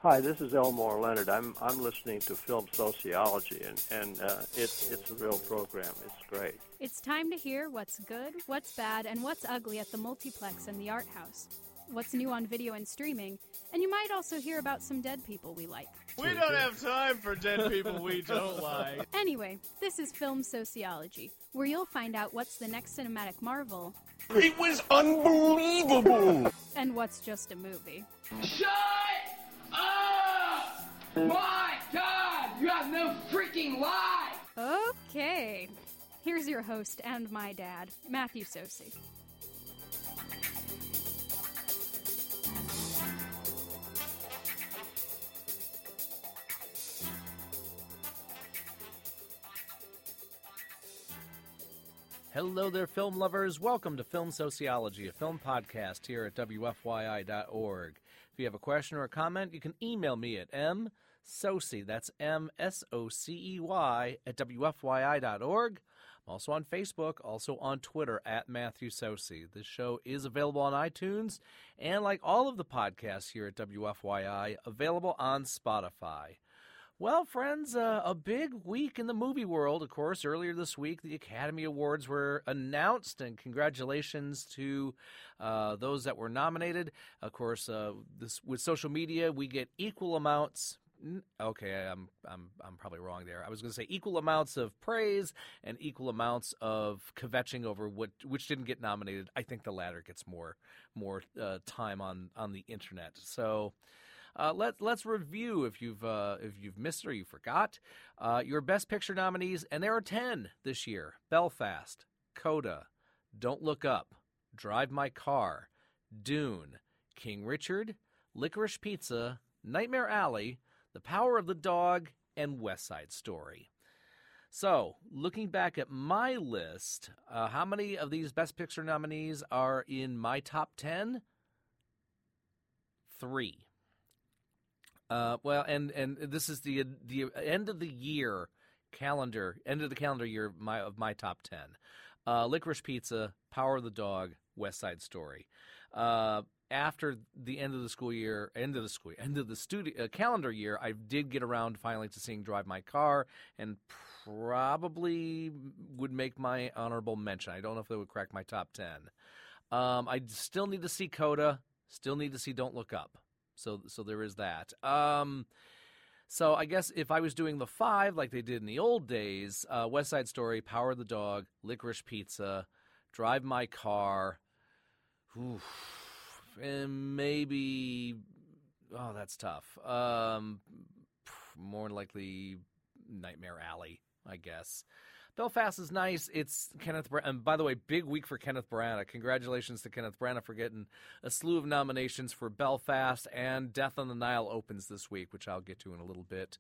Hi, this is Elmore Leonard. I'm listening to Film Sociology, and it's a real program. It's great. It's time to hear what's good, what's bad, and what's ugly at the multiplex and the art house. What's new on video and streaming, and you might also hear about some dead people we like. We don't have time for dead people we don't like. Anyway, this is Film Sociology, where you'll find out what's the next cinematic marvel. It was unbelievable! And what's just a movie. Shut up! My God, you have no freaking life! Okay, here's your host and my dad, Matthew Sosi. Hello there, film lovers. Welcome to Film Sociology, a film podcast here at WFYI.org. If you have a question or a comment, you can email me at msocey, that's MSOCEY, at WFYI.org. I'm also on Facebook, also on Twitter, at Matthew Sosi. This show is available on iTunes, and like all of the podcasts here at WFYI, available on Spotify. Well, friends, a big week in the movie world. Of course, earlier this week, the Academy Awards were announced, and congratulations to those that were nominated. Of course, with social media, we get equal amounts. Okay, I'm probably wrong there. I was going to say equal amounts of praise and equal amounts of kvetching over which didn't get nominated. I think the latter gets more time on the internet. So. Let's review if you've missed or you forgot your Best Picture nominees, and there are 10 this year: Belfast, Coda, Don't Look Up, Drive My Car, Dune, King Richard, Licorice Pizza, Nightmare Alley, The Power of the Dog, and West Side Story. So, looking back at my list, how many of these Best Picture nominees are in my top 10? 3. Well, and this is the end of the year end of the calendar year of my top 10. Licorice Pizza, Power of the Dog, West Side Story. After the end of the calendar year, I did get around finally to seeing Drive My Car, and probably would make my honorable mention. I don't know if it would crack my top 10. I still need to see Coda. Still need to see Don't Look Up. So there is that. So I guess if I was doing the 5 like they did in the old days, West Side Story, Power of the Dog, Licorice Pizza, Drive My Car, and maybe, that's tough. More likely Nightmare Alley, I guess. Belfast is nice. It's Kenneth Branagh. And by the way, big week for Kenneth Branagh. Congratulations to Kenneth Branagh for getting a slew of nominations for Belfast, and Death on the Nile opens this week, which I'll get to in a little bit.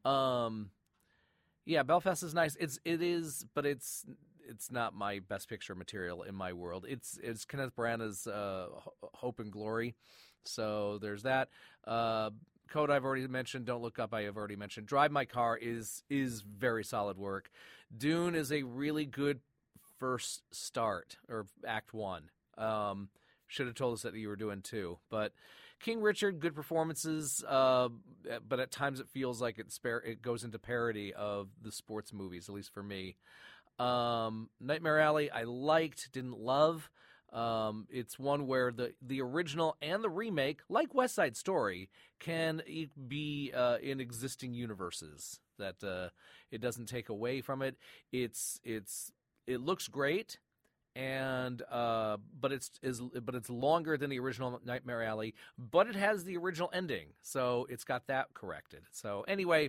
Yeah, Belfast is nice. It is, but it's not my Best Picture material in my world. It's Kenneth Branagh's Hope and Glory. So there's that. Coda I've already mentioned. Don't Look Up I have already mentioned. Drive My Car is very solid work. Dune is a really good first start, or Act 1. Should have told us that you were doing 2. But King Richard, good performances, but at times it feels like it goes into parody of the sports movies, at least for me. Nightmare Alley I liked, didn't love. It's one where the original and the remake, like West Side Story, can be in existing universes. That it doesn't take away from it. It looks great, and but it's longer than the original Nightmare Alley. But it has the original ending, so it's got that corrected. So anyway,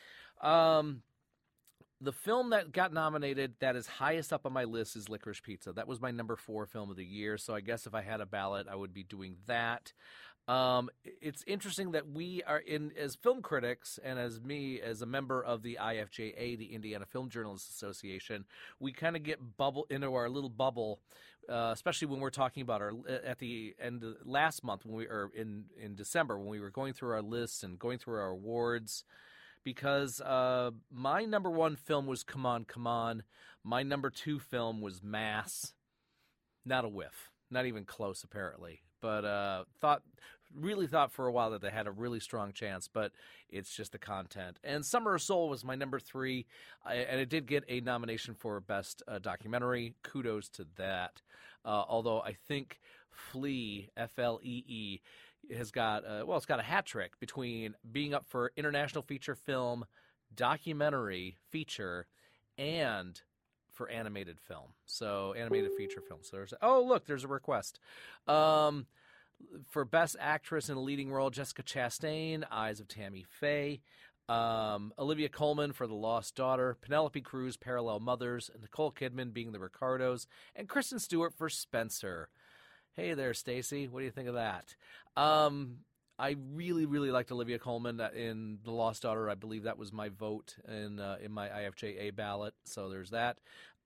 the film that got nominated that is highest up on my list is Licorice Pizza. That was my number 4 film of the year, so I guess if I had a ballot, I would be doing that. It's interesting that we are as film critics, and as me as a member of the IFJA, the Indiana Film Journalists Association, we kind of get into our little bubble, especially when we're talking about at the end of last month in December when we were going through our lists and going through our awards. Because my number 1 film was Come On, Come On. My number 2 film was Mass. Not a whiff. Not even close, apparently. But really thought for a while that they had a really strong chance, but it's just the content. And Summer of Soul was my number 3, and it did get a nomination for Best Documentary. Kudos to that. Although I think Flee, Flee, has got, it's got a hat trick between being up for International Feature Film, Documentary, Feature, and for animated film. So animated feature film. So there's a request. For Best Actress in a Leading Role, Jessica Chastain, Eyes of Tammy Faye. Olivia Colman for The Lost Daughter. Penelope Cruz, Parallel Mothers. And Nicole Kidman being The Ricardos. And Kristen Stewart for Spencer. Hey there, Stacy. What do you think of that? I really, really liked Olivia Colman in The Lost Daughter. I believe that was my vote in my IFJA ballot. So there's that.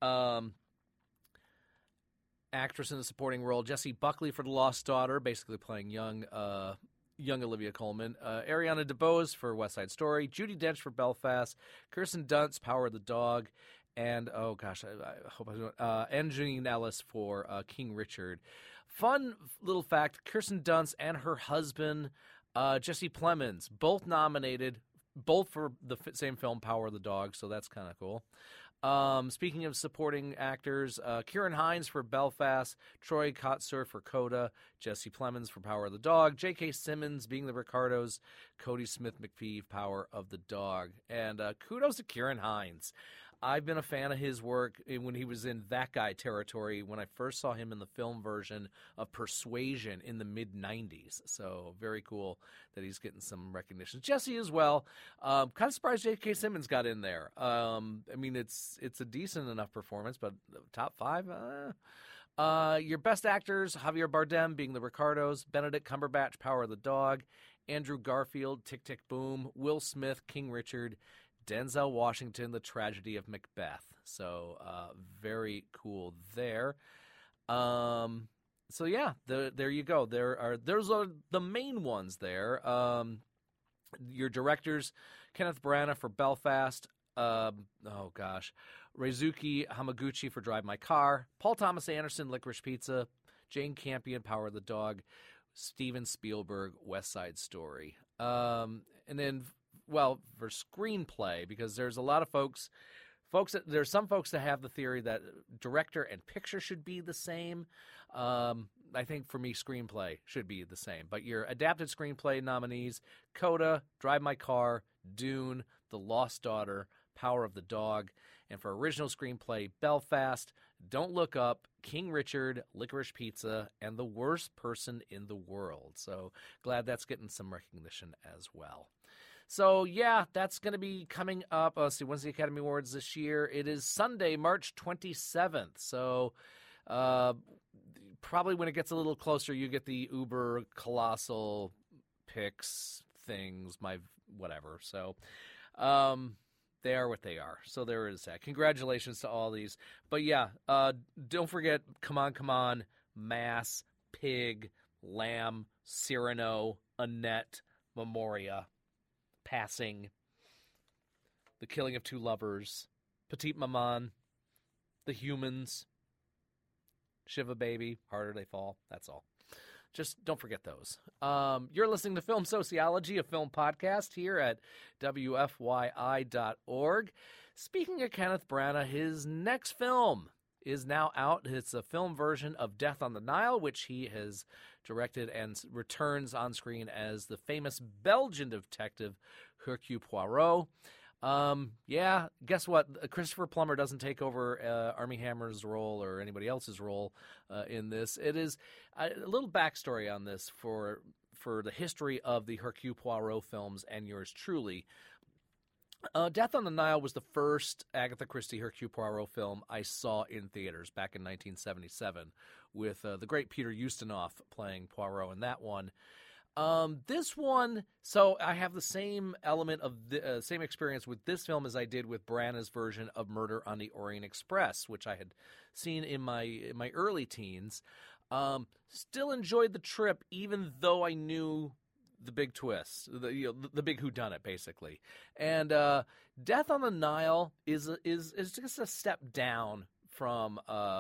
Actress in a supporting role, Jessie Buckley for The Lost Daughter, basically playing young Olivia Colman. Ariana DeBose for West Side Story. Judi Dench for Belfast. Kirsten Dunst, Power of the Dog. And, I hope I don't. And Janine Ellis for King Richard. Fun little fact, Kirsten Dunst and her husband, Jesse Plemons, both nominated, both for the same film, Power of the Dog, so that's kind of cool. Speaking of supporting actors, Ciarán Hinds for Belfast, Troy Kotsur for Coda, Jesse Plemons for Power of the Dog, J.K. Simmons being The Ricardos, Cody Smith-McPhee, Power of the Dog. And kudos to Ciarán Hinds. I've been a fan of his work when he was in That Guy territory when I first saw him in the film version of Persuasion in the mid-'90s. So very cool that he's getting some recognition. Jesse as well. Kind of surprised J.K. Simmons got in there. It's a decent enough performance, but top 5? Your best actors, Javier Bardem being The Ricardos, Benedict Cumberbatch, Power of the Dog, Andrew Garfield, Tick, Tick, Boom, Will Smith, King Richard, Denzel Washington, The Tragedy of Macbeth. So very cool there. So yeah, there you go. Those are the main ones there. Your directors, Kenneth Branagh for Belfast. Reizuki Hamaguchi for Drive My Car. Paul Thomas Anderson, Licorice Pizza. Jane Campion, Power of the Dog. Steven Spielberg, West Side Story. And then, well, for screenplay, because there's a lot of there's some folks that have the theory that director and picture should be the same. I think for me, screenplay should be the same. But your adapted screenplay nominees, Coda, Drive My Car, Dune, The Lost Daughter, Power of the Dog. And for original screenplay, Belfast, Don't Look Up, King Richard, Licorice Pizza, and The Worst Person in the World. So glad that's getting some recognition as well. So, yeah, that's going to be coming up. Let's see, when's the Academy Awards this year? It is Sunday, March 27th. So, probably when it gets a little closer, you get the uber colossal picks, things, whatever. So, they are what they are. So, there is that. Congratulations to all these. But, yeah, don't forget, Come On, Mass, Pig, Lamb, Cyrano, Annette, Memoria, Passing, The Killing of Two Lovers, Petite Maman, The Humans, Shiva Baby, Harder They Fall. That's all. Just don't forget those. You're listening to Film Sociology, a film podcast here at WFYI.org. Speaking of Kenneth Branagh, his next film is now out. It's a film version of Death on the Nile, which he has directed and returns on screen as the famous Belgian detective Hercule Poirot. Guess what? Christopher Plummer doesn't take over Armie Hammer's role or anybody else's role in this. It is a little backstory on this for the history of the Hercule Poirot films and yours truly. Death on the Nile was the first Agatha Christie Hercule Poirot film I saw in theaters back in 1977 with the great Peter Ustinov playing Poirot in that one. This one, so I have the same element of the same experience with this film as I did with Branagh's version of Murder on the Orient Express, which I had seen in my early teens. Still enjoyed the trip, even though I knew the big twist, the big whodunit, basically. And Death on the Nile is just a step down from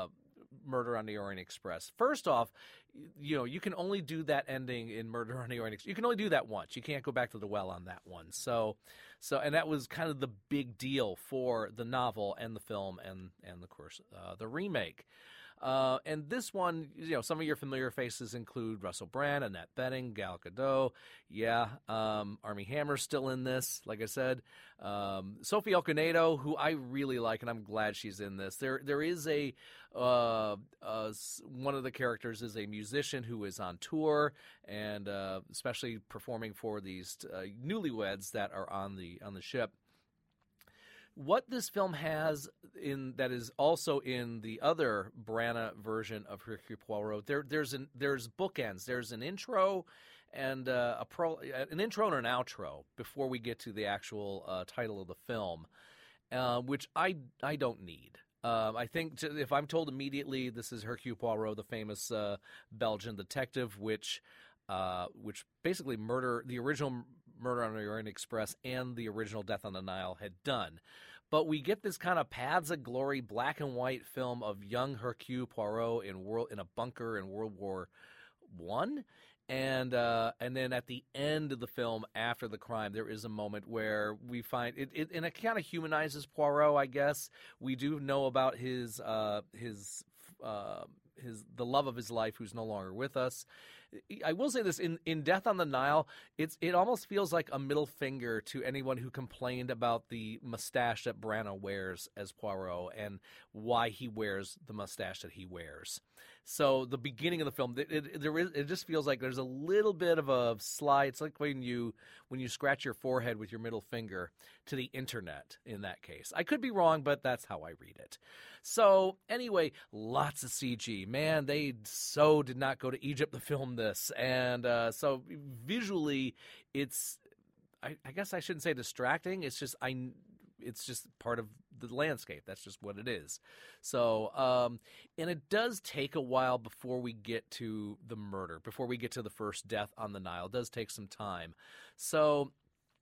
Murder on the Orient Express. First off, you can only do that ending in Murder on the Orient Express. You can only do that once. You can't go back to the well on that one. So and that was kind of the big deal for the novel and the film and of course the remake. And this one, some of your familiar faces include Russell Brand, Annette Bening, Gal Gadot. Yeah, Armie Hammer's still in this, like I said. Sophie Okonedo, who I really like, and I'm glad she's in this. There is one of the characters is a musician who is on tour and especially performing for these newlyweds that are on the ship. What this film has that is also in the other Branagh version of Hercule Poirot, there's bookends. There's an intro and an intro and an outro before we get to the actual title of the film, which I don't need. I think if I'm told immediately this is Hercule Poirot, the famous Belgian detective, which basically the original Murder on the Orient Express and the original Death on the Nile had done. But we get this kind of Paths of Glory black and white film of young Hercule Poirot in a bunker in World War I. And then at the end of the film, after the crime, there is a moment where we find it and it kind of humanizes Poirot, I guess. We do know about the love of his life, who's no longer with us. I will say this, in Death on the Nile, it almost feels like a middle finger to anyone who complained about the mustache that Branagh wears as Poirot and why he wears the mustache that he wears. So the beginning of the film, it just feels like there's a little bit of a slide. It's like when you scratch your forehead with your middle finger to the internet in that case. I could be wrong, but that's how I read it. So anyway, lots of CG. Man, they so did not go to Egypt to film this. And so visually, it's, I guess I shouldn't say distracting. It's just part of the landscape. That's just what it is. So, and it does take a while before we get to the murder, before we get to the first death on the Nile. It does take some time. So,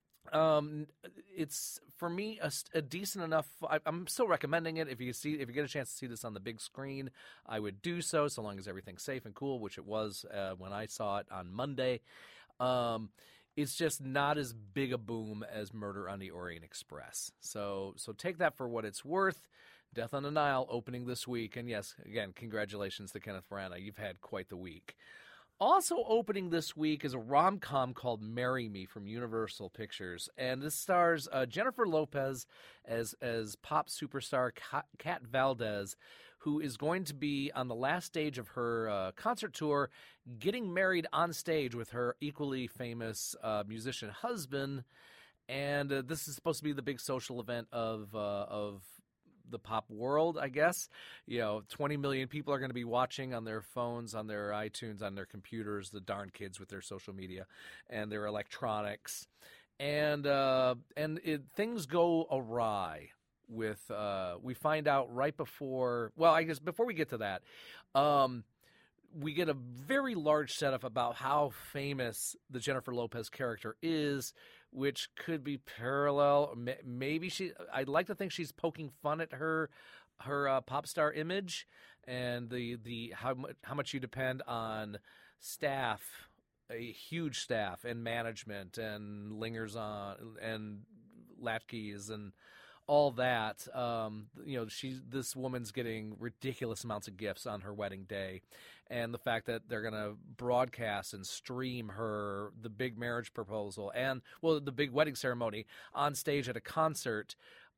it's for me a decent enough. I'm still recommending it. If you get a chance to see this on the big screen, I would do so long as everything's safe and cool, which it was when I saw it on Monday. It's just not as big a boom as Murder on the Orient Express. So take that for what it's worth. Death on the Nile opening this week. And yes, again, congratulations to Kenneth Branagh. You've had quite the week. Also opening this week is a rom-com called Marry Me from Universal Pictures. And this stars Jennifer Lopez as pop superstar Kat Valdez, who is going to be on the last stage of her concert tour, getting married on stage with her equally famous musician husband. And this is supposed to be the big social event of the pop world, I guess. 20 million people are going to be watching on their phones, on their iTunes, on their computers, the darn kids with their social media and their electronics. And things go awry. We find out right before, well, I guess before we get to that, we get a very large setup about how famous the Jennifer Lopez character is, which could be parallel. Maybe I'd like to think she's poking fun at her pop star image and the how much you depend on staff, a huge staff and management and lingers on and latchkeys and all that. This woman's getting ridiculous amounts of gifts on her wedding day, and the fact that they're going to broadcast and stream the big marriage proposal and the big wedding ceremony on stage at a concert.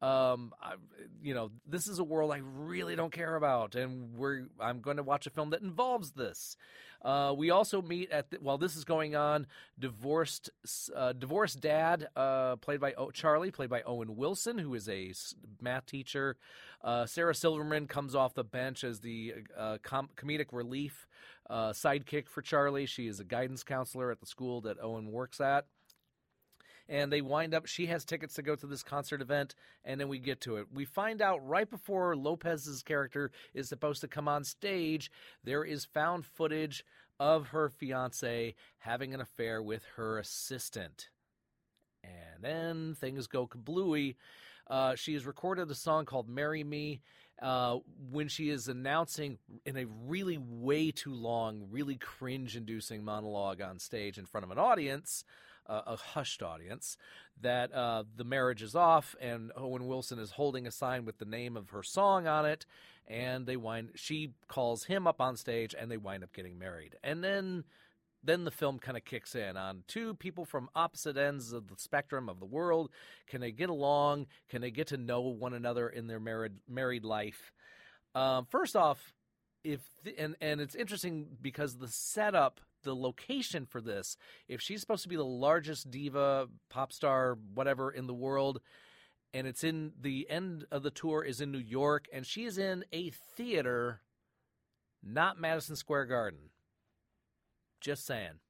This is a world I really don't care about, and I'm going to watch a film that involves this. We also meet while this is going on, divorced dad, Charlie, played by Owen Wilson, who is a math teacher. Sarah Silverman comes off the bench as the comedic relief sidekick for Charlie. She is a guidance counselor at the school that Owen works at. And they wind up, she has tickets to go to this concert event, and then we get to it. We find out right before Lopez's character is supposed to come on stage, there is found footage of her fiancé having an affair with her assistant. And And then things go kablooey. She has recorded a song called Marry Me when she is announcing in a really way too long, really cringe-inducing monologue on stage in front of an audience, a hushed audience, that the marriage is off, and Owen Wilson is holding a sign with the name of her song on it, and she calls him up on stage, and they wind up getting married. And then the film kind of kicks in on two people from opposite ends of the spectrum of the world. Can they get along? Can they get to know one another in their married life? First off, and it's interesting because the setup, the location for this, if she's supposed to be the largest diva, pop star, whatever in the world, and it's in the end of the tour is in New York, and she is in a theater, not Madison Square Garden. Just saying.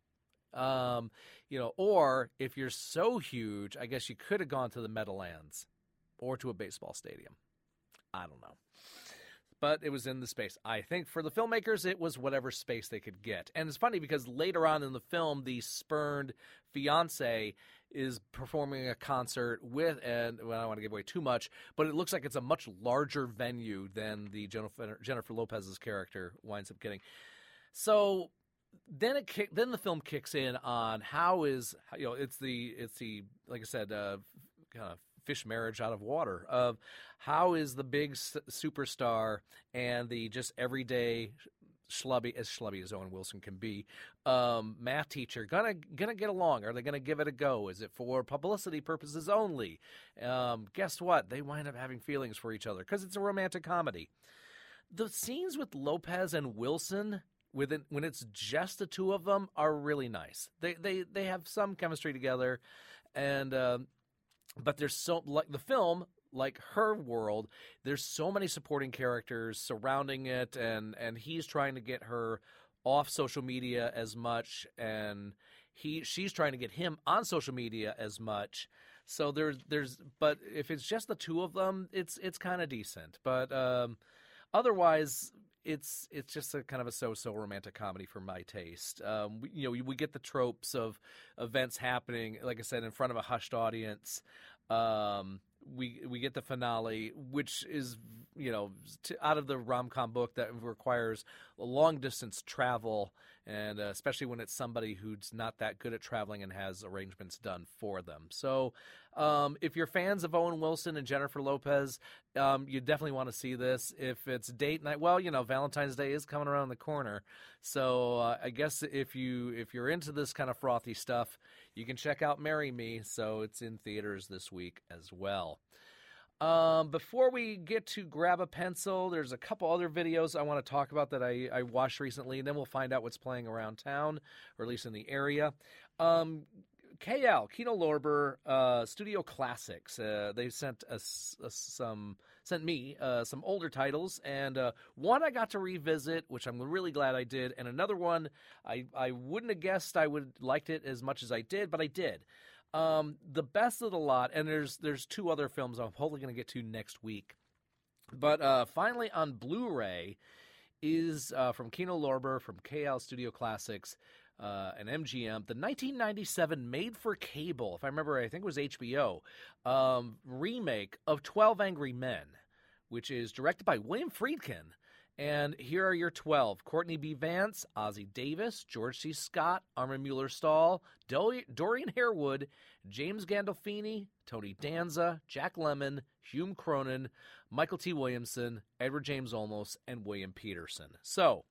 Or if you're so huge, I guess you could have gone to the Meadowlands or to a baseball stadium. I don't know. But it was in the space. I think for the filmmakers, it was whatever space they could get. And it's funny because later on in the film, the spurned fiance is performing a concert with, and I don't want to give away too much, but it looks like it's a much larger venue than the Jennifer Lopez's character winds up getting. So then the film kicks in on it's the like I said, kind of fish marriage out of water of how is the big superstar and the just everyday schlubby as Owen Wilson can be math teacher gonna get along? Are they gonna give it a go? Is it for publicity purposes only? Guess what? They wind up having feelings for each other because it's a romantic comedy. The scenes with Lopez and Wilson, when it's just the two of them, are really nice. They have some chemistry together, and but there's so, like the film, like her world, there's so many supporting characters surrounding it, and he's trying to get her off social media as much, and she's trying to get him on social media as much. So but if it's just the two of them, it's kind of decent. But otherwise, it's just a kind of a so-so romantic comedy for my taste. We get the tropes of events happening, like I said, in front of a hushed audience. We get the finale, which is out of the rom-com book that requires long-distance travel, and especially when it's somebody who's not that good at traveling and has arrangements done for them. So if you're fans of Owen Wilson and Jennifer Lopez, you definitely want to see this. If it's date night, well, Valentine's Day is coming around the corner. So I guess if you're into this kind of frothy stuff, you can check out Marry Me. So it's in theaters this week as well. Before we get to Grab a Pencil, there's a couple other videos I want to talk about that I watched recently, and then we'll find out what's playing around town, or at least in the area. Kino Lorber, Studio Classics. They sent me some older titles, and one I got to revisit, which I'm really glad I did, and another one I wouldn't have guessed I would liked it as much as I did, but I did. The best of the lot, and there's two other films I'm hopefully going to get to next week. But finally on Blu-ray is from Kino Lorber, from KL Studio Classics, and MGM, the 1997 made-for-cable, if I remember, I think it was HBO, remake of 12 Angry Men, which is directed by William Friedkin. And here are your 12. Courtney B. Vance, Ossie Davis, George C. Scott, Armin Mueller-Stahl, Dorian Harewood, James Gandolfini, Tony Danza, Jack Lemmon, Hume Cronyn, Michael T. Williamson, Edward James Olmos, and William Peterson. So,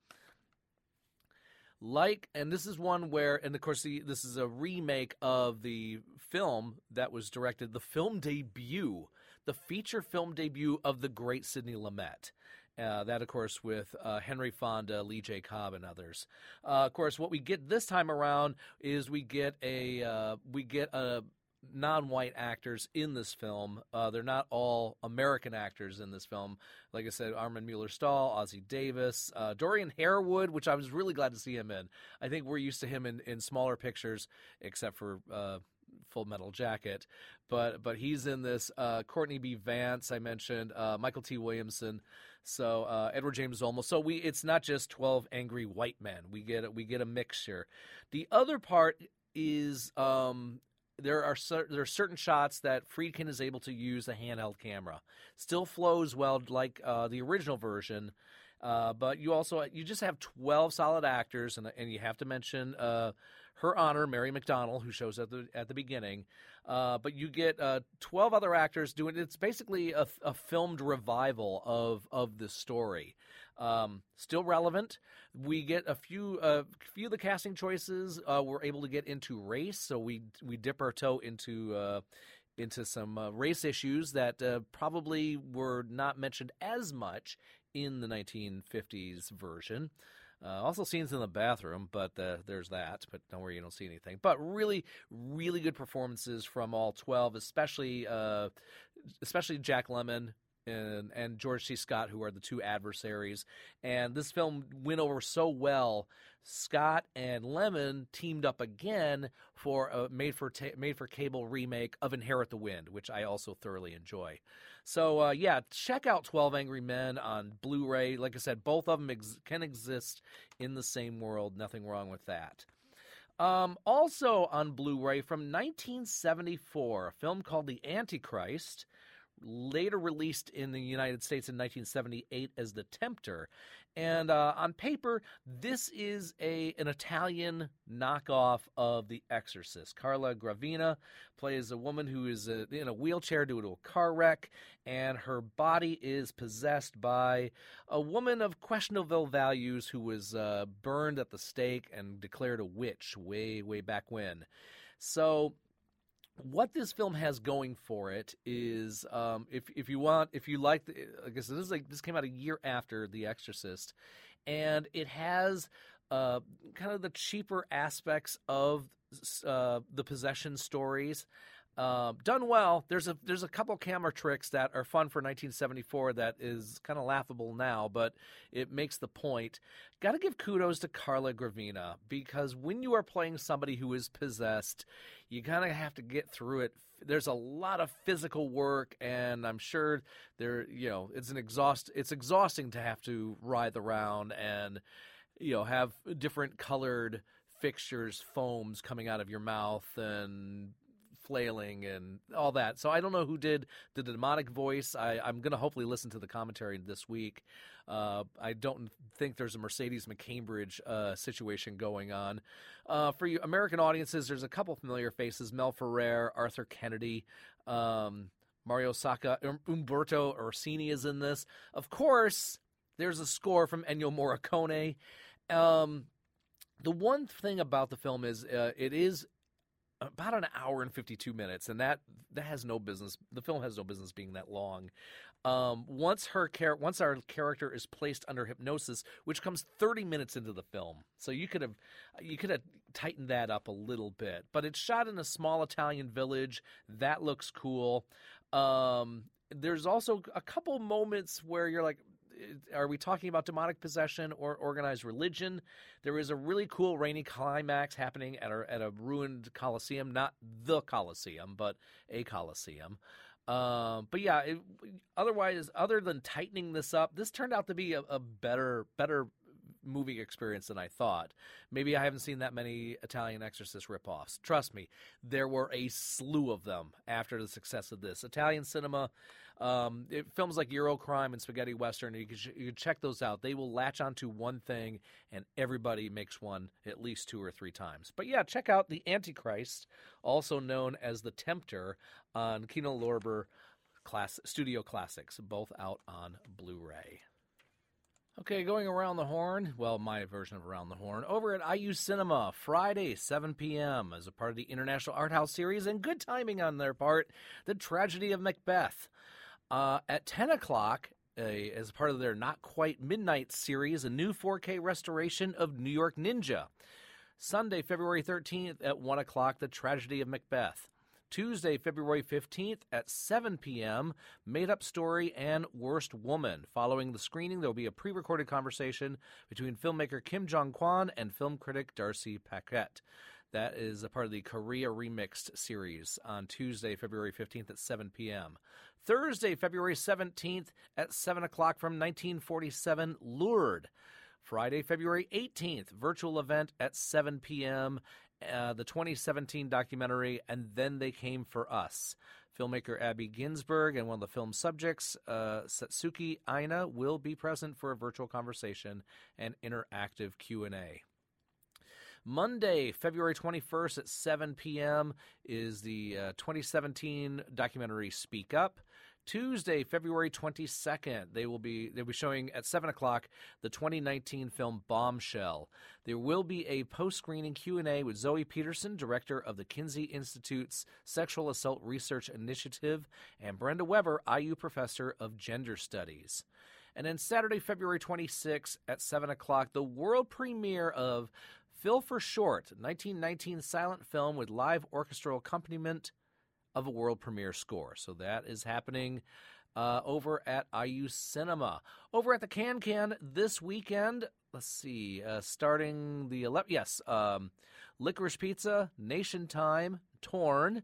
and this is one where, and of course this is a remake of the film that was directed, the feature film debut of the great Sidney Lumet. That, of course, with Henry Fonda, Lee J. Cobb, and others. Of course, what we get this time around is we get non-white actors in this film. They're not all American actors in this film. Like I said, Armin Mueller-Stahl, Ossie Davis, Dorian Harewood, which I was really glad to see him in. I think we're used to him in smaller pictures, except for Full Metal Jacket. But he's in this. Courtney B. Vance, I mentioned. Michael T. Williamson. So Edward James Olmos. So it's not just 12 angry white men. We get a mixture. The other part is there are certain shots that Friedkin is able to use a handheld camera. Still flows well like the original version, but you just have 12 solid actors, and you have to mention Her Honor, Mary McDonnell, who shows at the beginning. But you get 12 other actors doing it. It's basically a filmed revival of the story. Still relevant. We get a few of the casting choices. We're able to get into race, so we dip our toe into some race issues that probably were not mentioned as much in the 1950s version. Also scenes in the bathroom, but there's that. But don't worry, you don't see anything. But really, really good performances from all 12, especially Jack Lemmon and George C. Scott, who are the two adversaries. And this film went over so well. Scott and Lemmon teamed up again for a made-for-cable remake of Inherit the Wind, which I also thoroughly enjoy. So, check out 12 Angry Men on Blu-ray. Like I said, both of them can exist in the same world. Nothing wrong with that. Also on Blu-ray from 1974, a film called The Antichrist, later released in the United States in 1978 as The Tempter. And on paper, this is an Italian knockoff of The Exorcist. Carla Gravina plays a woman who is in a wheelchair due to a car wreck, and her body is possessed by a woman of questionable values who was burned at the stake and declared a witch way, way back when. So what this film has going for it is, if you like, I guess this came out a year after The Exorcist, and it has kind of the cheaper aspects of the possession stories. Done well. There's a couple camera tricks that are fun for 1974 that is kind of laughable now, but it makes the point. Got to give kudos to Carla Gravina, because when you are playing somebody who is possessed, you kind of have to get through it. There's a lot of physical work, and I'm sure it's exhausting to have to writhe around and have different colored fixtures, foams coming out of your mouth and flailing and all that. So I don't know who did the demonic voice. I'm going to hopefully listen to the commentary this week. I don't think there's a Mercedes McCambridge situation going on. For you American audiences, there's a couple familiar faces: Mel Ferrer, Arthur Kennedy, Mario Sacca, Umberto Orsini is in this. Of course, there's a score from Ennio Morricone. The one thing about the film is it is about an hour and 52 minutes, and that has no business. The film has no business being that long. Once our character is placed under hypnosis, which comes 30 minutes into the film, so you could have tightened that up a little bit. But it's shot in a small Italian village that looks cool. There's also a couple moments where you're like, are we talking about demonic possession or organized religion? There is a really cool rainy climax happening at a ruined Colosseum, not the Colosseum, but a Colosseum. But yeah, otherwise, other than tightening this up, this turned out to be a better movie experience than I thought. Maybe I haven't seen that many Italian Exorcist ripoffs. Trust me, there were a slew of them after the success of this. Italian cinema, films like Eurocrime and Spaghetti Western, you can check those out. They will latch onto one thing, and everybody makes one at least 2 or 3 times. But yeah, check out The Antichrist, also known as The Tempter, on Kino Lorber Studio Classics, both out on Blu-ray. Okay, going around the horn, well, my version of Around the Horn, over at IU Cinema, Friday, 7 p.m., as a part of the International Art House series, and good timing on their part, The Tragedy of Macbeth. At 10 o'clock, as part of their Not Quite Midnight series, a new 4K restoration of New York Ninja. Sunday, February 13th at 1 o'clock, The Tragedy of Macbeth. Tuesday, February 15th at 7 p.m., Made Up Story and Worst Woman. Following the screening, there will be a pre-recorded conversation between filmmaker Kim Jong-kwon and film critic Darcy Paquette. That is a part of the Korea Remixed series on Tuesday, February 15th at 7 p.m. Thursday, February 17th at 7 o'clock from 1947, Lured. Friday, February 18th, virtual event at 7 p.m., the 2017 documentary And Then They Came for Us. Filmmaker Abby Ginsberg and one of the film's subjects, Satsuki Aina, will be present for a virtual conversation and interactive Q&A. Monday, February 21st at 7 p.m. is the 2017 documentary Speak Up. Tuesday, February 22nd, they'll be showing at 7 o'clock the 2019 film Bombshell. There will be a post-screening Q&A with Zoe Peterson, director of the Kinsey Institute's Sexual Assault Research Initiative, and Brenda Weber, IU professor of gender studies. And then Saturday, February 26th at 7 o'clock, the world premiere of Phil for Short, 1919 silent film with live orchestral accompaniment of a world premiere score. So that is happening over at IU Cinema. Over at the Can this weekend, let's see, starting the 11th, Licorice Pizza, Nation Time, Torn.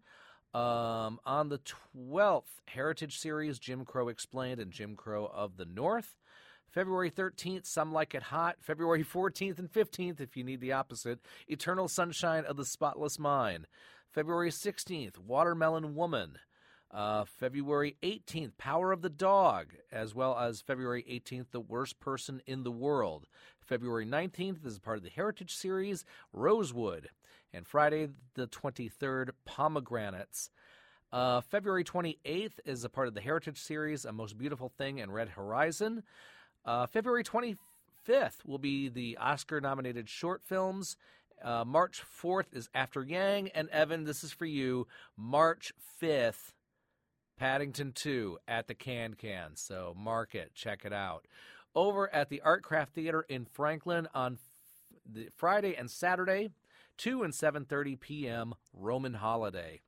On the 12th, Heritage Series, Jim Crow Explained and Jim Crow of the North. February 13th, Some Like It Hot. February 14th and 15th, if you need the opposite, Eternal Sunshine of the Spotless Mind. February 16th, Watermelon Woman. February 18th, Power of the Dog, as well as February 18th, The Worst Person in the World. February 19th is part of the Heritage Series, Rosewood. And Friday the 23rd, Pomegranates. February 28th is a part of the Heritage Series, A Most Beautiful Thing and Red Horizon. February 25th will be the Oscar-nominated short films. March 4th is After Yang. And Evan, this is for you. March 5th, Paddington 2 at the Can. So mark it. Check it out. Over at the Artcraft Theater in Franklin on the Friday and Saturday, 2 and 7:30 p.m., Roman Holiday.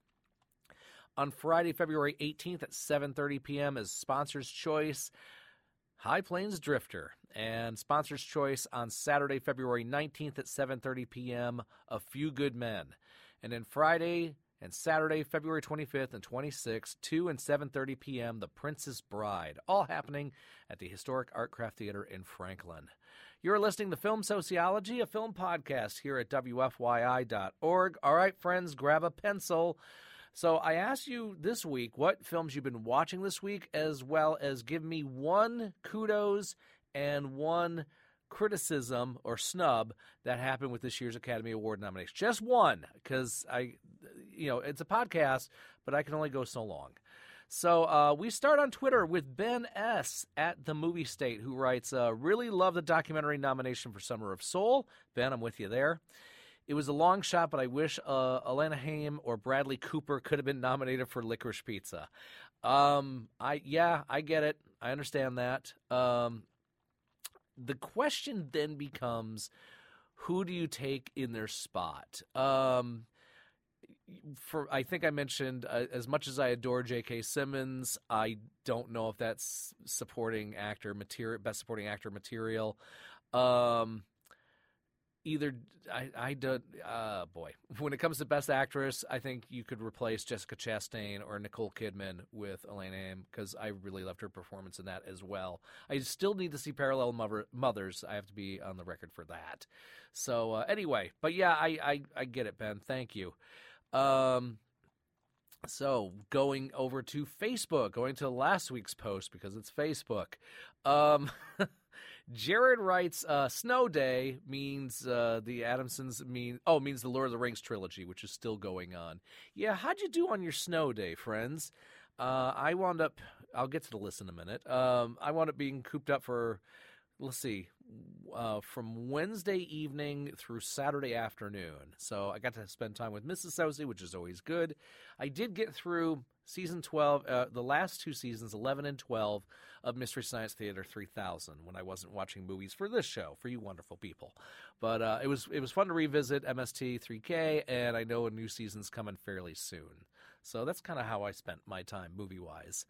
On Friday, February 18th at 7:30 p.m. is Sponsor's Choice, High Plains Drifter. And Sponsor's Choice on Saturday, February 19th at 7:30 p.m., A Few Good Men. And then Friday and Saturday, February 25th and 26th, 2 and 7:30 p.m., The Princess Bride. All happening at the Historic Artcraft Theater in Franklin. You're listening to Film Sociology, a film podcast here at WFYI.org. All right, friends, grab a pencil. So I asked you this week what films you've been watching this week, as well as give me one kudos and one criticism or snub that happened with this year's Academy Award nomination. Just one, because it's a podcast, but I can only go so long. So we start on Twitter with Ben S. at The Movie State, who writes, really love the documentary nomination for Summer of Soul. Ben, I'm with you there. It was a long shot, but I wish Alana Haim or Bradley Cooper could have been nominated for Licorice Pizza. I get it. I understand that. The question then becomes, who do you take in their spot? I think I mentioned, as much as I adore J.K. Simmons, I don't know if that's supporting actor material, best supporting actor material. When it comes to Best Actress, I think you could replace Jessica Chastain or Nicole Kidman with Elaine Haim, because I really loved her performance in that as well. I still need to see Parallel Mothers. I have to be on the record for that. So anyway, but yeah, I get it, Ben. Thank you. So going over to Facebook, going to last week's post because it's Facebook. Jared writes, Snow Day means the Adamsons means the Lord of the Rings trilogy, which is still going on. Yeah, how'd you do on your Snow Day, friends? I wound up, I'll get to the list in a minute. I wound up being cooped up for, from Wednesday evening through Saturday afternoon. So I got to spend time with Mrs. Sousey, which is always good. I did get through season 12, the last two seasons, 11 and 12, of Mystery Science Theater 3000 when I wasn't watching movies for this show, for you wonderful people. But it was fun to revisit MST 3K, and I know a new season's coming fairly soon. So that's kind of how I spent my time movie-wise.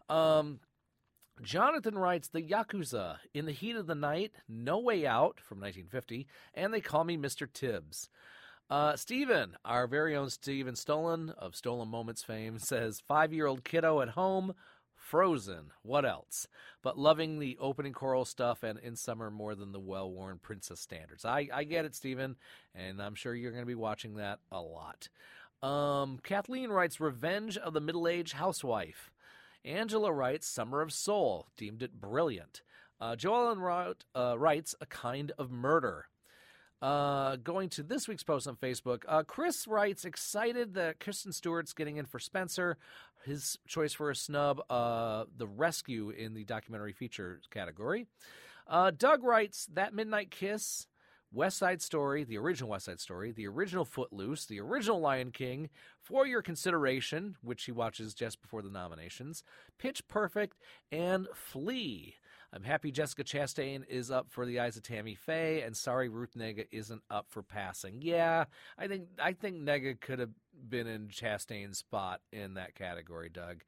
Jonathan writes, The Yakuza, In the Heat of the Night, No Way Out from 1950, and They Call Me Mr. Tibbs. Steven, our very own Steven Stolen of Stolen Moments fame, says, 5-year-old kiddo at home, Frozen. What else? But loving the opening choral stuff and In Summer more than the well-worn princess standards. I get it, Stephen, and I'm sure you're going to be watching that a lot. Kathleen writes, Revenge of the Middle-Aged Housewife. Angela writes, Summer of Soul. Deemed it brilliant. Joellen writes, A Kind of Murder. Going to this week's post on Facebook, Chris writes, excited that Kristen Stewart's getting in for Spencer. His choice for a snub, The Rescue in the documentary feature category. Doug writes, That Midnight Kiss, West Side Story, the original West Side Story, the original Footloose, the original Lion King, For Your Consideration, which he watches just before the nominations, Pitch Perfect, and Flea. I'm happy Jessica Chastain is up for The Eyes of Tammy Faye, and sorry Ruth Negga isn't up for Passing. Yeah, I think Negga could have been in Chastain's spot in that category, Doug.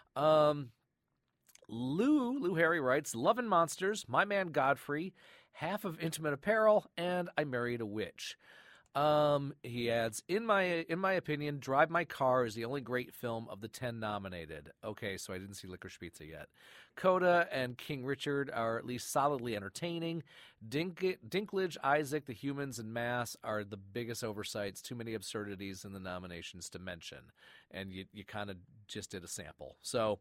Lou Harry writes, Love and Monsters, My Man Godfrey, Half of Intimate Apparel, and I Married a Witch. He adds, in my opinion, Drive My Car is the only great film of the 10 nominated. Okay, so I didn't see Licorice Pizza yet. Coda and King Richard are at least solidly entertaining. Dinklage, Isaac, The Humans, and Mass are the biggest oversights. Too many absurdities in the nominations to mention. And you kind of just did a sample. So,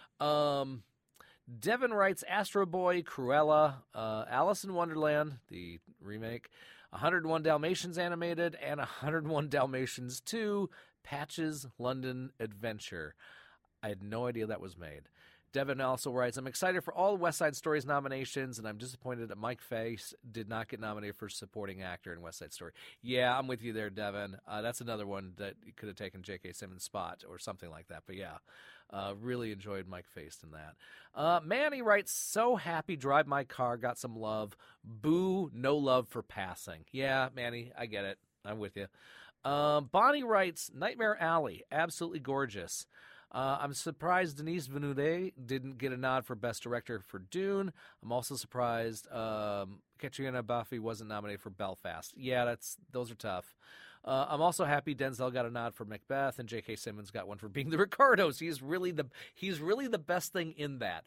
Devin writes, Astro Boy, Cruella, Alice in Wonderland, the remake, 101 Dalmatians animated, and 101 Dalmatians 2, Patches London Adventure. I had no idea that was made. Devin also writes, I'm excited for all West Side Story's nominations, and I'm disappointed that Mike Face did not get nominated for supporting actor in West Side Story. Yeah, I'm with you there, Devin. That's another one that could have taken J.K. Simmons' spot or something like that. But yeah, really enjoyed Mike Face in that. Manny writes, so happy Drive My Car got some love. Boo, no love for Passing. Yeah, Manny, I get it. I'm with you. Bonnie writes, Nightmare Alley, absolutely gorgeous. I'm surprised Denis Villeneuve didn't get a nod for Best Director for Dune. I'm also surprised Katrina Buffy wasn't nominated for Belfast. Yeah, those are tough. I'm also happy Denzel got a nod for Macbeth and J.K. Simmons got one for Being the Ricardos. He's really the best thing in that.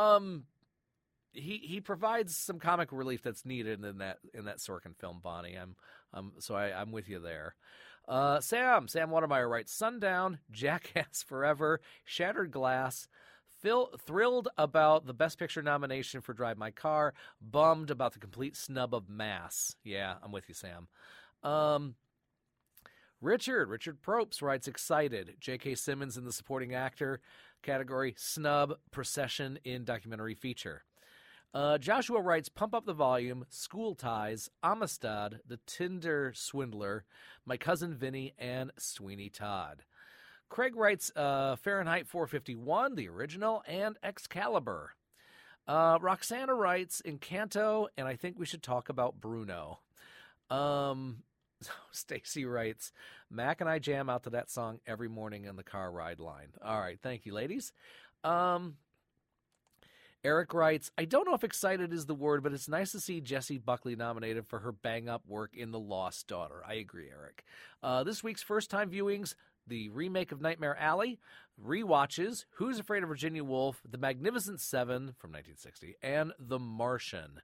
He provides some comic relief that's needed in that Sorkin film, Bonnie. I'm with you there. Sam Watermeyer writes, Sundown, Jackass Forever, Shattered Glass, thrilled about the Best Picture nomination for Drive My Car, bummed about the complete snub of Mass. Yeah, I'm with you, Sam. Richard Propes writes, excited, J.K. Simmons in the supporting actor category, snub, Procession in documentary feature. Joshua writes, Pump Up the Volume, School Ties, Amistad, The Tinder Swindler, My Cousin Vinny, and Sweeney Todd. Craig writes, Fahrenheit 451, the original, and Excalibur. Roxana writes, Encanto, and I think we should talk about Bruno. Stacy writes, Mac and I jam out to that song every morning in the car ride line. All right, thank you, ladies. Eric writes, I don't know if excited is the word, but it's nice to see Jessie Buckley nominated for her bang-up work in The Lost Daughter. I agree, Eric. This week's first-time viewings, the remake of Nightmare Alley, rewatches, Who's Afraid of Virginia Woolf, The Magnificent Seven from 1960, and The Martian.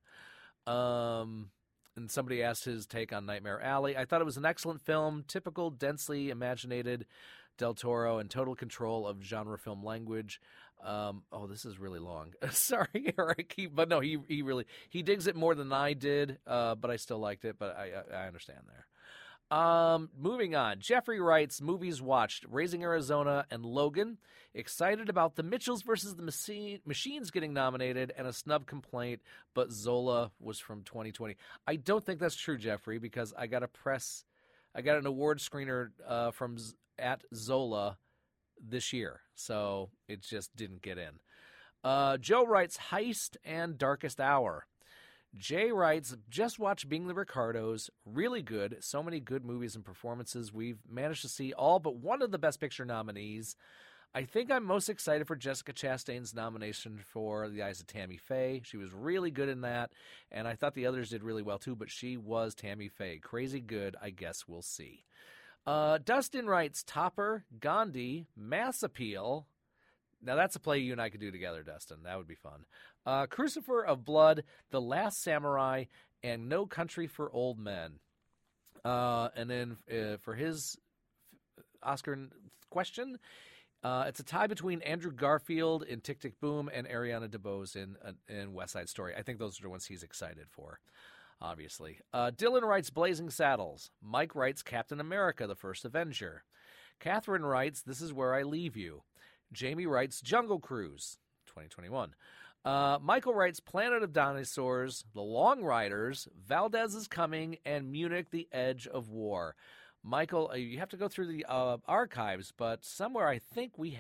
And somebody asked his take on Nightmare Alley. I thought it was an excellent film, typical, densely imaginated Del Toro and total control of genre film language. This is really long. Sorry, Eric. He digs it more than I did, but I still liked it, but I understand there. Moving on. Jeffrey writes, movies watched, Raising Arizona and Logan. Excited about The Mitchells versus the Machines getting nominated and a snub complaint, but Zola was from 2020. I don't think that's true, Jeffrey, because I got an award screener at Zola this year, so it just didn't get in. Joe writes, Heist and Darkest Hour. Jay writes, just watch Being the Ricardos. Really good. So many good movies and performances. We've managed to see all but one of the Best Picture nominees. I think I'm most excited for Jessica Chastain's nomination for The Eyes of Tammy Faye. She was really good in that, and I thought the others did really well too, but she was Tammy Faye. Crazy good. I guess we'll see. Dustin writes, Topper, Gandhi, Mass Appeal, Now, that's a play you and I could do together, Dustin. That would be fun. Crucifer of Blood, The Last Samurai, and No Country for Old Men. And then for his Oscar question, it's a tie between Andrew Garfield in Tick, Tick, Boom and Ariana DeBose in West Side Story. I think those are the ones he's excited for, obviously. Dylan writes Blazing Saddles. Mike writes Captain America, The First Avenger. Catherine writes This Is Where I Leave You. Jamie writes Jungle Cruise, 2021. Michael writes Planet of Dinosaurs, The Long Riders, Valdez is Coming, and Munich, The Edge of War. Michael, you have to go through the archives, but somewhere I think we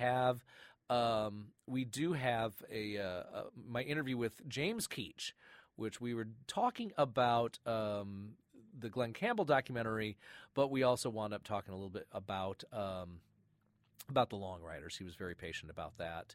do have my interview with James Keach, which we were talking about the Glenn Campbell documentary, but we also wound up talking a little bit about The Long Riders. He was very patient about that.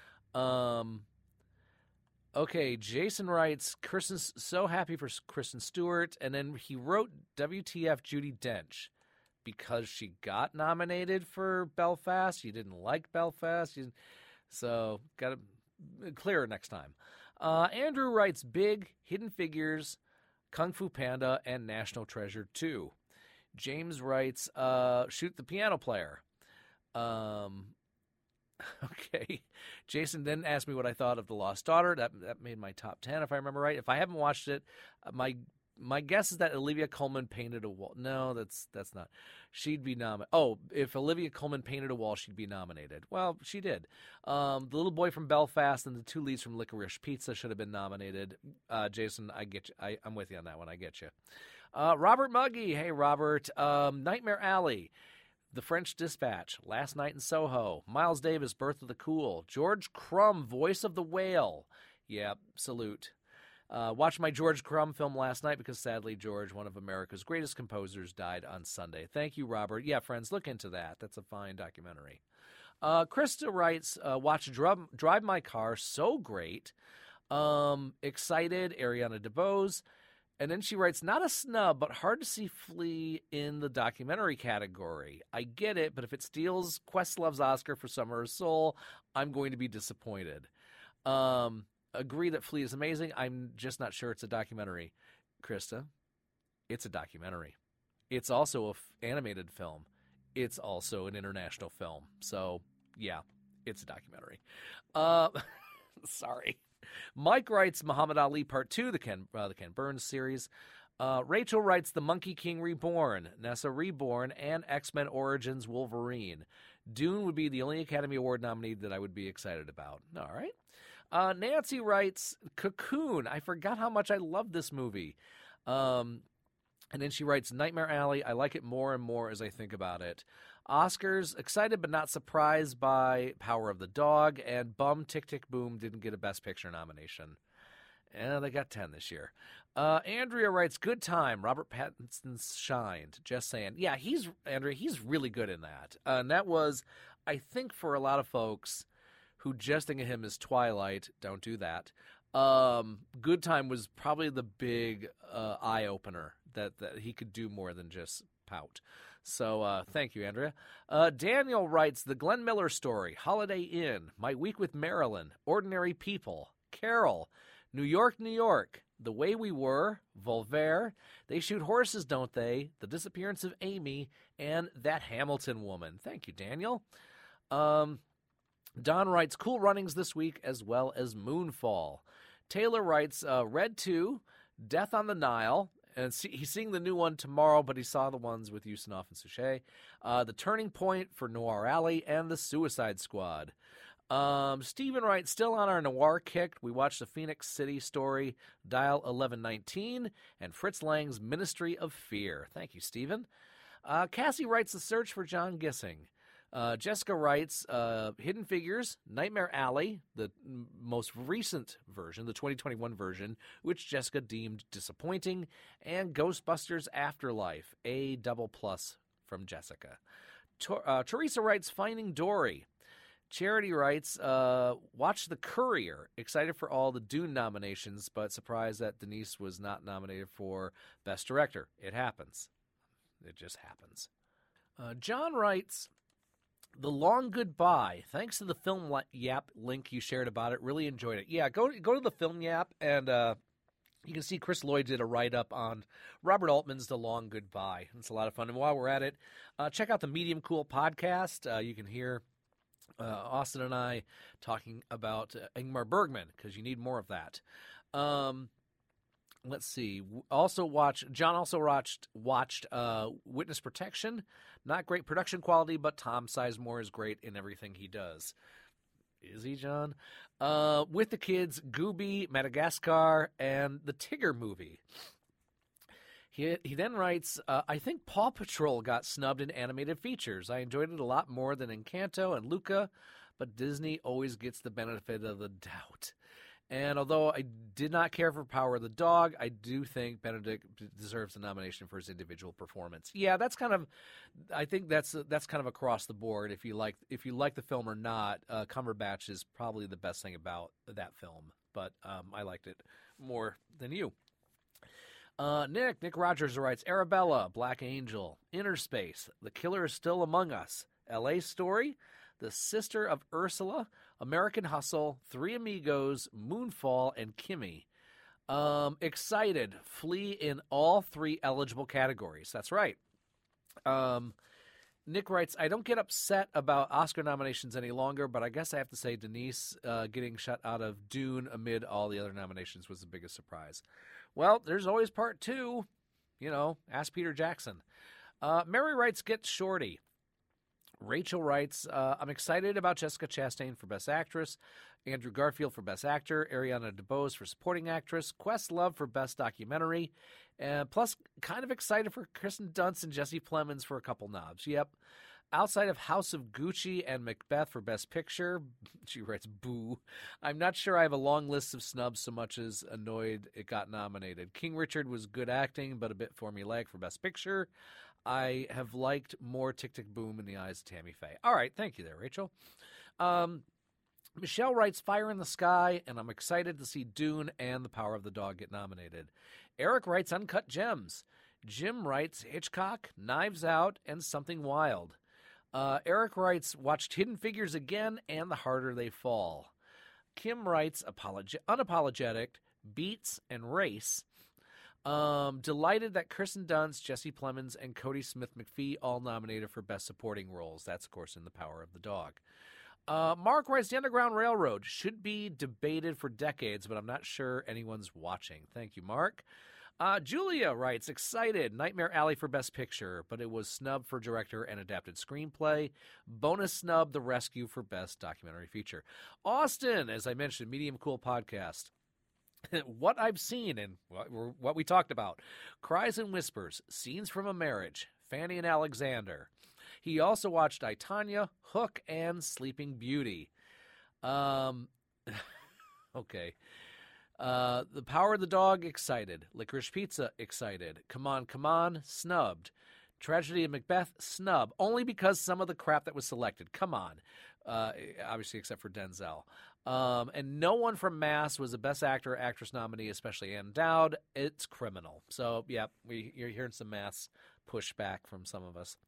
Okay, Jason writes, Kristen's so happy for Kristen Stewart, and then he wrote WTF Judi Dench because she got nominated for Belfast. You didn't like Belfast, so got to clear it next time. Andrew writes Big, Hidden Figures, Kung Fu Panda, and National Treasure 2. James writes Shoot the Piano Player. Okay. Jason then asked me what I thought of The Lost Daughter. That made my top 10, if I remember right. If I haven't watched it, my guess is that Olivia Colman painted a wall. No, that's not. She'd be nominated. Oh, if Olivia Colman painted a wall, she'd be nominated. Well, she did. The little boy from Belfast and the two leads from Licorice Pizza should have been nominated. Jason, I get you. I'm with you on that one. I get you. Robert Muggy. Hey, Robert. Nightmare Alley. The French Dispatch, Last Night in Soho, Miles Davis, Birth of the Cool, George Crumb, Voice of the Whale. Yeah, salute. Watched my George Crumb film last night because sadly George, one of America's greatest composers, died on Sunday. Thank you, Robert. Yeah, friends, look into that. That's a fine documentary. Krista writes, watch Drive My Car, so great. Excited, Ariana DeBose. And then she writes, not a snub, but hard to see Flea in the documentary category. I get it, but if it steals Questlove's Oscar for Summer of Soul, I'm going to be disappointed. Agree that Flea is amazing. I'm just not sure it's a documentary. Krista, it's a documentary. It's also an animated film. It's also an international film. So, yeah, it's a documentary. Sorry. Mike writes Muhammad Ali Part 2, the Ken Burns series. Rachel writes The Monkey King Reborn, Nessa Reborn, and X-Men Origins Wolverine. Dune would be the only Academy Award nominee that I would be excited about. All right. Nancy writes Cocoon. I forgot how much I love this movie. And then she writes Nightmare Alley. I like it more and more as I think about it. Oscars, excited but not surprised by Power of the Dog, and bum Tick, Tick, Boom didn't get a Best Picture nomination. And they got 10 this year. Andrea writes, good time. Robert Pattinson's shined. Just saying. Yeah, Andrea, he's really good in that. And that was, I think, for a lot of folks who just think of him as Twilight, don't do that. Good Time was probably the big eye-opener that he could do more than just pout. So thank you, Andrea. Daniel writes, The Glenn Miller Story, Holiday Inn, My Week with Marilyn, Ordinary People, Carol, New York, New York, The Way We Were, Voltaire, They Shoot Horses, Don't They, The Disappearance of Amy, and That Hamilton Woman. Thank you, Daniel. Don writes, Cool Runnings this week, as well as Moonfall. Taylor writes, Red 2, Death on the Nile, and he's seeing the new one tomorrow, but he saw the ones with Ustinov and Suchet. The Turning Point for Noir Alley, and The Suicide Squad. Stephen writes, still on our noir kick. We watched the Phoenix City Story, Dial 1119, and Fritz Lang's Ministry of Fear. Thank you, Stephen. Cassie writes, The Search for John Gissing. Jessica writes, Hidden Figures, Nightmare Alley, the most recent version, the 2021 version, which Jessica deemed disappointing, and Ghostbusters Afterlife, a double plus from Jessica. Teresa writes, Finding Dory. Charity writes, watch The Courier. Excited for all the Dune nominations, but surprised that Denise was not nominated for Best Director. It happens. It just happens. John writes, The Long Goodbye. Thanks to the Film Yap link you shared about it. Really enjoyed it. Yeah, go to the Film Yap, and you can see Chris Lloyd did a write-up on Robert Altman's The Long Goodbye. It's a lot of fun. And while we're at it, check out the Medium Cool podcast. You can hear Austin and I talking about Ingmar Bergman, because you need more of that. Let's see. John also watched Witness Protection. Not great production quality, but Tom Sizemore is great in everything he does. Is he, John? With the Kids, Gooby, Madagascar, and the Tigger movie. He then writes, I think Paw Patrol got snubbed in animated features. I enjoyed it a lot more than Encanto and Luca, but Disney always gets the benefit of the doubt. And although I did not care for Power of the Dog, I do think Benedict deserves a nomination for his individual performance. Yeah, I think that's kind of across the board. If you like the film or not, Cumberbatch is probably the best thing about that film. But I liked it more than you. Nick Rogers writes, Arabella, Black Angel, Inner Space, The Killer is Still Among Us, L.A. Story, The Sister of Ursula, American Hustle, Three Amigos, Moonfall, and Kimmy. Excited. Flee in all 3 eligible categories. That's right. Nick writes, I don't get upset about Oscar nominations any longer, but I guess I have to say Denise getting shut out of Dune amid all the other nominations was the biggest surprise. Well, there's always part 2. Ask Peter Jackson. Mary writes, Get Shorty. Rachel writes, I'm excited about Jessica Chastain for Best Actress, Andrew Garfield for Best Actor, Ariana DeBose for Supporting Actress, Questlove for Best Documentary, and plus kind of excited for Kirsten Dunst and Jesse Plemons for a couple knobs. Yep. Outside of House of Gucci and Macbeth for Best Picture, she writes, boo. I'm not sure I have a long list of snubs so much as annoyed it got nominated. King Richard was good acting, but a bit formulaic for Best Picture. I have liked more Tick, Tick, Boom in the eyes of Tammy Faye. All right, thank you there, Rachel. Michelle writes, Fire in the Sky, and I'm excited to see Dune and The Power of the Dog get nominated. Eric writes, Uncut Gems. Jim writes, Hitchcock, Knives Out, and Something Wild. Eric writes, watched Hidden Figures again and The Harder They Fall. Kim writes, Unapologetic, Beats, and Race. Delighted that Kirsten Dunst, Jesse Plemons, and Cody Smith-McPhee all nominated for Best Supporting Roles. That's, of course, in The Power of the Dog. Mark writes, The Underground Railroad should be debated for decades, but I'm not sure anyone's watching. Thank you, Mark. Julia writes, excited, Nightmare Alley for Best Picture, but it was snubbed for Director and Adapted Screenplay. Bonus snub, The Rescue for Best Documentary Feature. Austin, as I mentioned, Medium Cool Podcast. What I've seen and what we talked about. Cries and Whispers, Scenes from a Marriage, Fanny and Alexander. He also watched I, Tonya, Hook, and Sleeping Beauty. Okay. The Power of the Dog, excited. Licorice Pizza, excited. Come On, snubbed. Tragedy of Macbeth, snub. Only because some of the crap that was selected. Come on. Obviously, except for Denzel. And no one from Mass was a Best Actor or Actress nominee, especially Ann Dowd. It's criminal. So, yeah, you're hearing some Mass pushback from some of us.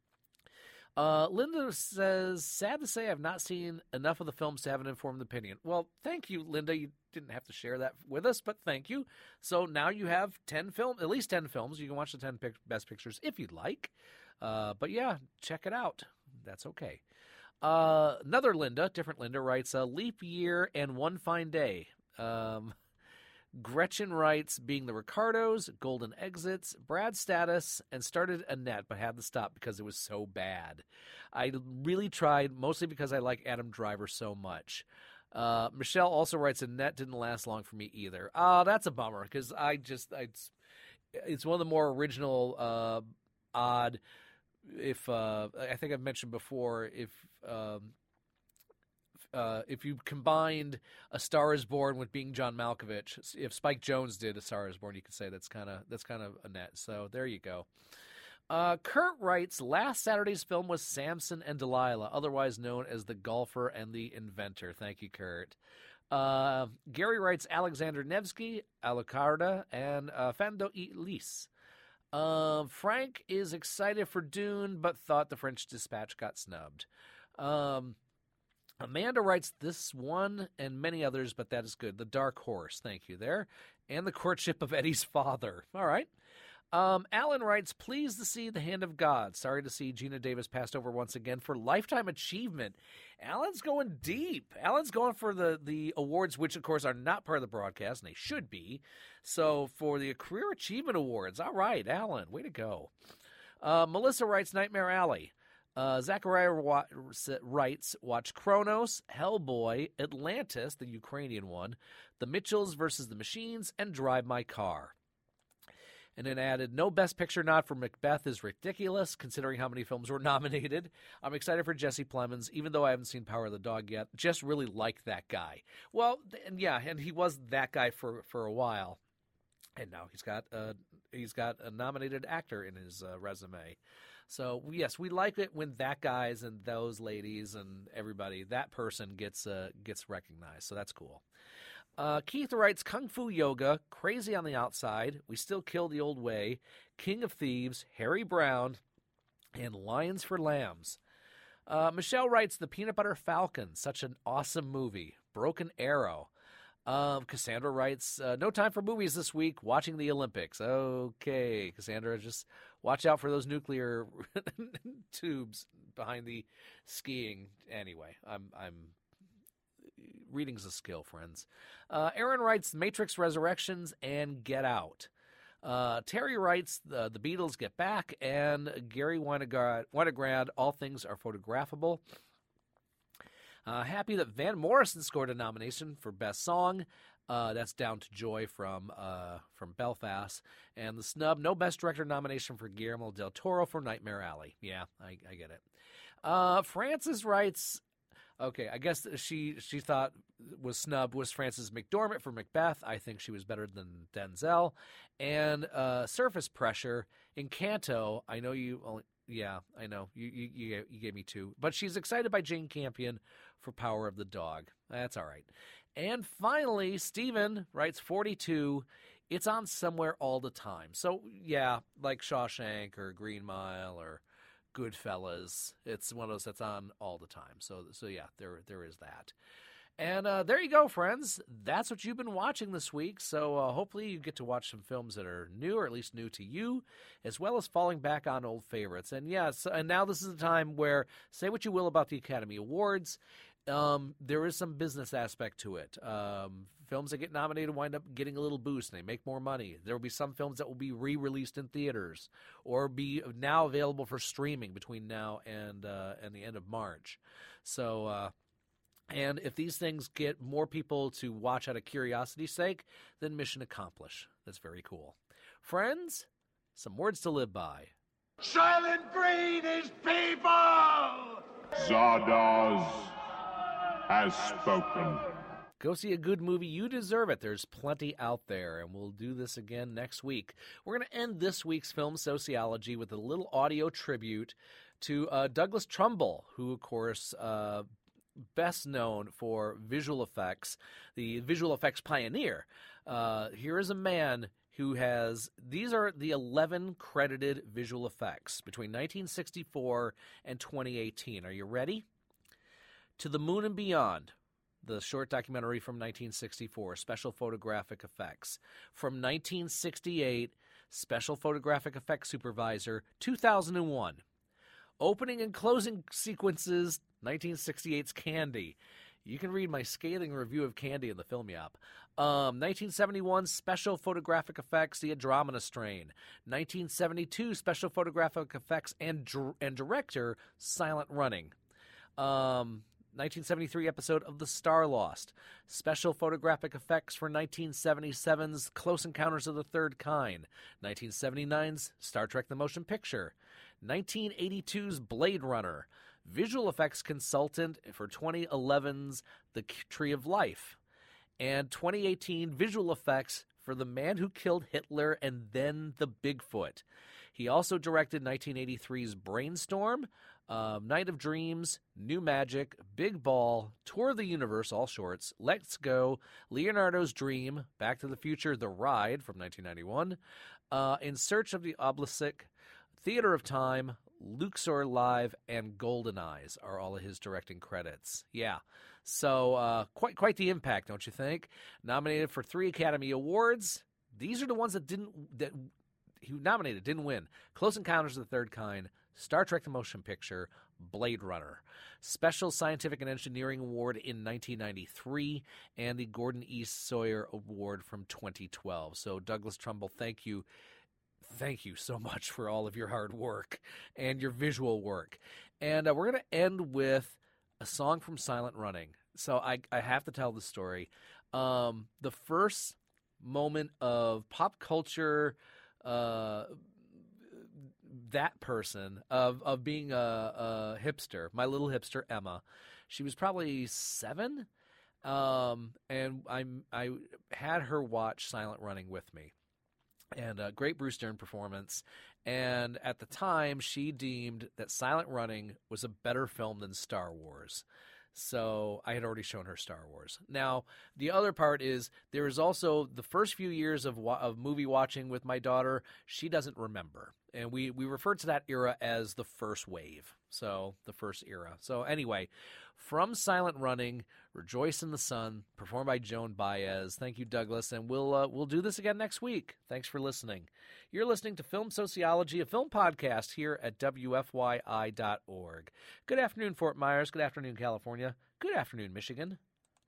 Linda says, sad to say I've not seen enough of the films to have an informed opinion. Well, thank you, Linda. You didn't have to share that with us, but thank you. So now you have at least 10 films. You can watch the 10 best pictures if you'd like. But yeah, check it out. That's okay. Another Linda, different Linda, writes, Leap Year and One Fine Day. Gretchen writes, Being the Ricardos, Golden Exits, Brad Status, and started Annette, but had to stop because it was so bad. I really tried, mostly because I like Adam Driver so much. Michelle also writes, Annette didn't last long for me either. That's a bummer, because it's one of the more original, odd, I think I've mentioned before, if you combined A Star Is Born with Being John Malkovich, if Spike Jonze did A Star Is Born, you could say that's kind of Annette. So there you go. Kurt writes, last Saturday's film was Samson and Delilah, otherwise known as The Golfer and the Inventor. Thank you, Kurt. Gary writes, Alexander Nevsky, Alucarda, and Fando y Lis. Frank is excited for Dune, but thought The French Dispatch got snubbed. Amanda writes this one and many others, but that is good. The Dark Horse, thank you there. And The Courtship of Eddie's Father. All right. Alan writes, pleased to see The Hand of God. Sorry to see Gina Davis passed over once again for Lifetime Achievement. Alan's going deep. Alan's going for the awards, which, of course, are not part of the broadcast, and they should be. So for the Career Achievement Awards, all right, Alan, way to go. Melissa writes, Nightmare Alley. Zachariah writes, watch Kronos, Hellboy, Atlantis, the Ukrainian one, The Mitchells versus the Machines, and Drive My Car. And then added, no Best Picture nod for Macbeth is ridiculous, considering how many films were nominated. I'm excited for Jesse Plemons, even though I haven't seen Power of the Dog yet. Just really like that guy. Well, and yeah, and he was that guy for a while. And now he's got a nominated actor in his resume. So, yes, we like it when that guys and those ladies and everybody, that person gets recognized. So that's cool. Keith writes, Kung Fu Yoga, Crazy on the Outside, We Still Kill the Old Way, King of Thieves, Harry Brown, and Lions for Lambs. Michelle writes, The Peanut Butter Falcon, such an awesome movie. Broken Arrow. Cassandra writes, no time for movies this week, watching the Olympics. Okay, Cassandra, just watch out for those nuclear tubes behind the skiing. Anyway, I'm reading's a skill, friends. Aaron writes, Matrix Resurrections and Get Out. Terry writes, the Beatles Get Back, and Gary Winograd, All Things Are Photographable. Happy that Van Morrison scored a nomination for Best Song. That's Down to Joy from Belfast. And the snub, no Best Director nomination for Guillermo del Toro for Nightmare Alley. Yeah, I get it. Francis writes, okay, I guess she thought was snubbed was Frances McDormand for Macbeth. I think she was better than Denzel. And Surface Pressure, Encanto, I know you only... Yeah, I know. You gave me two. But she's excited by Jane Campion for Power of the Dog. That's all right. And finally, Steven writes 42. It's on somewhere all the time. So, yeah, like Shawshank or Green Mile or Goodfellas. It's one of those that's on all the time. So yeah, there is that. And there you go, friends. That's what you've been watching this week. So hopefully you get to watch some films that are new, or at least new to you, as well as falling back on old favorites. And yes, and now this is the time where, say what you will about the Academy Awards, there is some business aspect to it. Films that get nominated wind up getting a little boost, and they make more money. There will be some films that will be re-released in theaters or be now available for streaming between now and the end of March. So... And if these things get more people to watch out of curiosity's sake, then mission accomplished. That's very cool. Friends, some words to live by. Silent Green is people! Zardoz has spoken. Go see a good movie. You deserve it. There's plenty out there, and we'll do this again next week. We're going to end this week's Film Sociology with a little audio tribute to Douglas Trumbull, who, of course... best known for visual effects, the visual effects pioneer. Here is a man who has, these are the 11 credited visual effects between 1964 and 2018. Are you ready? To the Moon and Beyond, the short documentary from 1964, special photographic effects. From 1968, special photographic effects supervisor, 2001. Opening and closing sequences, 1968's Candy. You can read my scathing review of Candy in the Film Yop. 1971 special photographic effects, The Andromeda Strain. 1972 special photographic effects and director, Silent Running. 1973 episode of The Star Lost. Special photographic effects for 1977's Close Encounters of the Third Kind. 1979's Star Trek The Motion Picture. 1982's Blade Runner. Visual effects consultant for 2011's The Tree of Life. And 2018 visual effects for The Man Who Killed Hitler and Then the Bigfoot. He also directed 1983's Brainstorm, Night of Dreams, New Magic, Big Ball, Tour of the Universe, all shorts, Let's Go, Leonardo's Dream, Back to the Future, The Ride from 1991, In Search of the Obelisk, Theater of Time, Luxor Live, and Golden Eyes are all of his directing credits. Yeah, so quite the impact, don't you think? Nominated for 3 Academy Awards. These are the ones that he nominated, didn't win. Close Encounters of the Third Kind, Star Trek the Motion Picture, Blade Runner. Special Scientific and Engineering Award in 1993, and the Gordon E. Sawyer Award from 2012. So Douglas Trumbull, thank you. Thank you so much for all of your hard work and your visual work. And we're going to end with a song from Silent Running. So I have to tell the story. The first moment of pop culture, that person, of being a hipster, my little hipster Emma. She was probably 7, and I had her watch Silent Running with me. And a great Bruce Dern performance. And at the time, she deemed that Silent Running was a better film than Star Wars. So I had already shown her Star Wars. Now, the other part is there is also the first few years of movie watching with my daughter, she doesn't remember. And we refer to that era as the first wave. So the first era. So anyway, from Silent Running, Rejoice in the Sun, performed by Joan Baez. Thank you, Douglas, and we'll do this again next week. Thanks for listening. You're listening to Film Sociology, a film podcast here at WFYI.org. Good afternoon, Fort Myers. Good afternoon, California. Good afternoon, Michigan.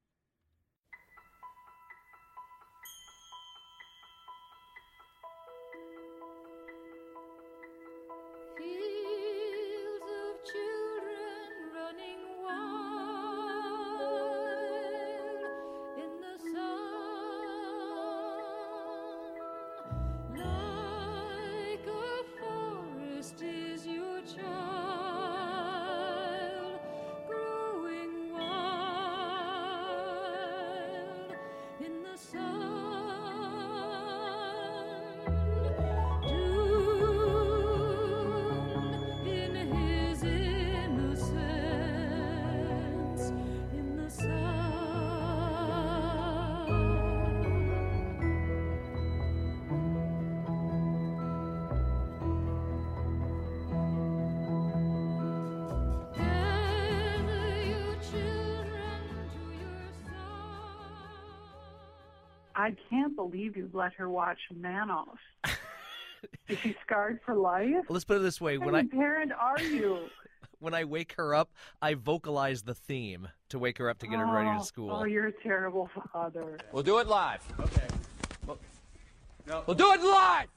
I can't believe you let her watch Manos. Is she scarred for life? Let's put it this way. What kind of parent are you? When I wake her up, I vocalize the theme to wake her up to get her ready to school. Oh, you're a terrible father. We'll do it live. Okay. We'll do it live!